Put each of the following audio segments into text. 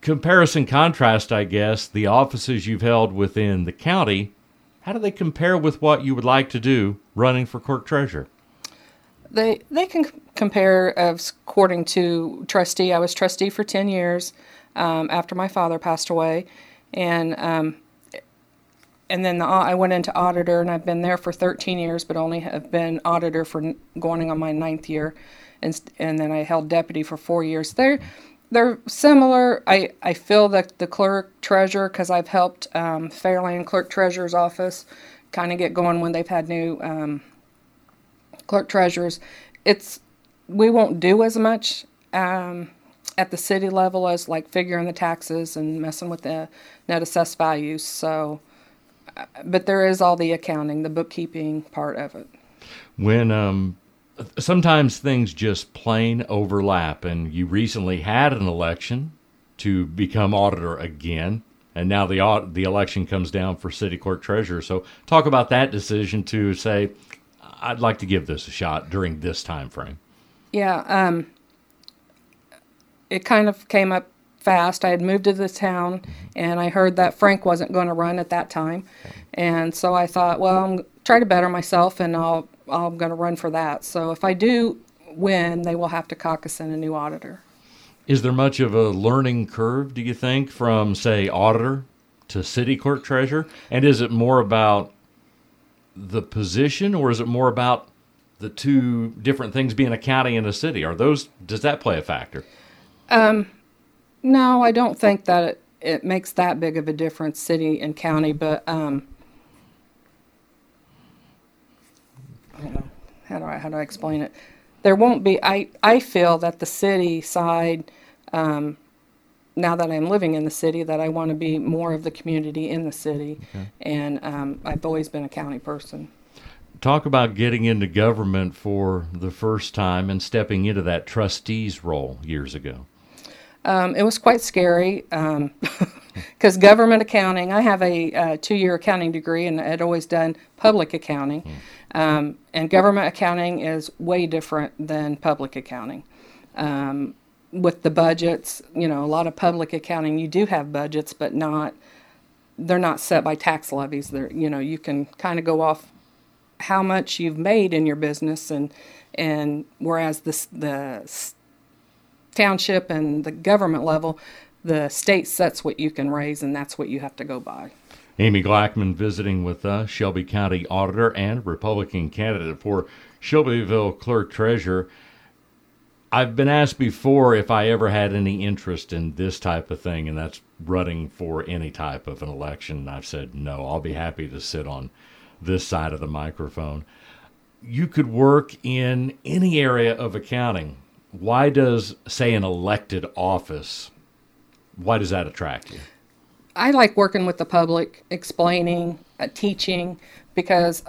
Comparison contrast, I guess, the offices you've held within the county, how do they compare with what you would like to do running for clerk treasurer? They can compare according to trustee. I was trustee for 10 years after my father passed away, and then I went into auditor, and I've been there for 13 years, but only have been auditor for going on my 9th year, and then I held deputy for 4 years. They're similar. I feel that the clerk treasurer, because I've helped Fairlane clerk treasurer's office kind of get going when they've had new clerk treasurers. We won't do as much at the city level as like figuring the taxes and messing with the net assessed values. So, but there is all the accounting, the bookkeeping part of it. When sometimes things just plain overlap, and you recently had an election to become auditor again, and now the election comes down for city clerk treasurer. So talk about that decision to say, I'd like to give this a shot during this time frame. Yeah, it kind of came up fast. I had moved to the town, and I heard that Frank wasn't going to run at that time, and so I thought, well, I'm try to better myself, and I'm going to run for that. So if I do win, they will have to caucus in a new auditor. Is there much of a learning curve, do you think, from, say, auditor to city clerk treasurer? And is it more about the position, or is it more about the two different things being a county and a city? Does that play a factor? No, I don't think that it makes that big of a difference, city and county, but how do I explain it? There won't be. I feel that the city side, now that I'm living in the city, that I want to be more of the community in the city, okay. And I've always been a county person. Talk about getting into government for the first time and stepping into that trustee's role years ago. It was quite scary because government accounting, I have a 2-year accounting degree, and I'd always done public accounting. And government accounting is way different than public accounting. With the budgets, a lot of public accounting, you do have budgets, but they're not set by tax levies. You can kind of go off how much you've made in your business, and whereas the township and the government level, the state sets what you can raise, and that's what you have to go by. Amy Glackman visiting with us, Shelby County Auditor and Republican candidate for Shelbyville Clerk Treasurer. I've been asked before if I ever had any interest in this type of thing, and that's running for any type of an election. And I've said, no, I'll be happy to sit on this side of the microphone. You could work in any area of accounting. Why does, say, an elected office, why does that attract you? I like working with the public, explaining, teaching, because,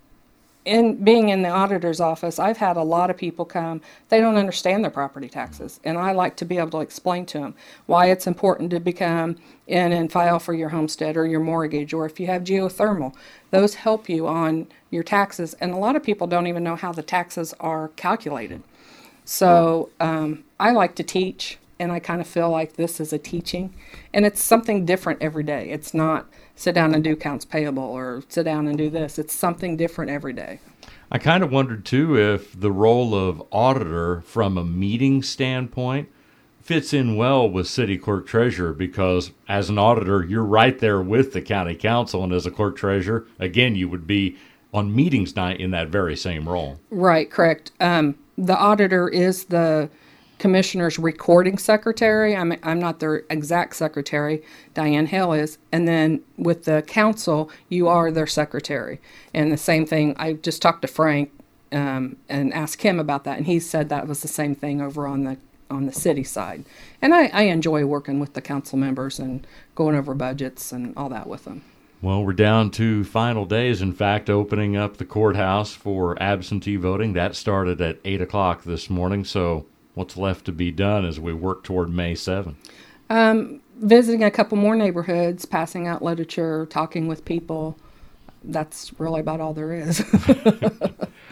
in being in the auditor's office, I've had a lot of people come, they don't understand their property taxes, and I like to be able to explain to them why it's important to become in and file for your homestead or your mortgage, or if you have geothermal. Those help you on your taxes, and a lot of people don't even know how the taxes are calculated. So I like to teach, and I kind of feel like this is a teaching, and it's something different every day. It's not sit down and do accounts payable or sit down and do this. It's something different every day. I kind of wondered, too, if the role of auditor from a meeting standpoint fits in well with city clerk treasurer, because as an auditor, you're right there with the county council, and as a clerk treasurer, again, you would be on meetings night in that very same role. Right, correct. The auditor is the commissioner's recording secretary. I'm not their exact secretary. Diane Hale is. And then with the council, you are their secretary. And the same thing, I just talked to Frank and asked him about that, and he said that was the same thing over on the city side. And I enjoy working with the council members and going over budgets and all that with them. Well, we're down to final days. In fact, opening up the courthouse for absentee voting. That started at 8 o'clock this morning. So what's left to be done as we work toward May 7th? Visiting a couple more neighborhoods, passing out literature, talking with people. That's really about all there is.